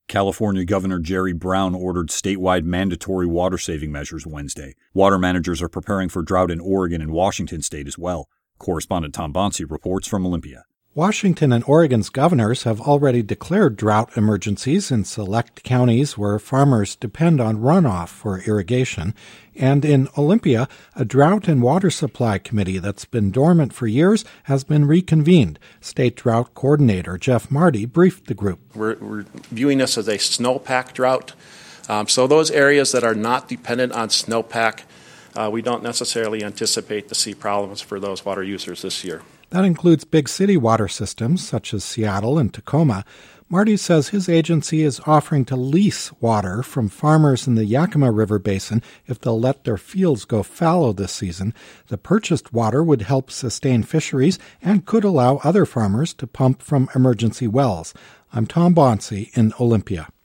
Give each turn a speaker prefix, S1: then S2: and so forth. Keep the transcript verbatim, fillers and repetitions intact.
S1: California Governor Jerry Brown ordered statewide mandatory water-saving measures Wednesday. Water managers are preparing for drought in Oregon and Washington state as well. Correspondent Tom Bonsi reports from Olympia.
S2: Washington and Oregon's governors have already declared drought emergencies in select counties where farmers depend on runoff for irrigation. And in Olympia, a drought and water supply committee that's been dormant for years has been reconvened. State Drought Coordinator Jeff Marty briefed the group.
S3: We're, we're viewing this as a snowpack drought. Um, so those areas that are not dependent on snowpack, uh, we don't necessarily anticipate to see problems for those water users this year.
S2: That includes big city water systems such as Seattle and Tacoma. Marty says his agency is offering to lease water from farmers in the Yakima River Basin if they'll let their fields go fallow this season. The purchased water would help sustain fisheries and could allow other farmers to pump from emergency wells. I'm Tom Bonsi in Olympia.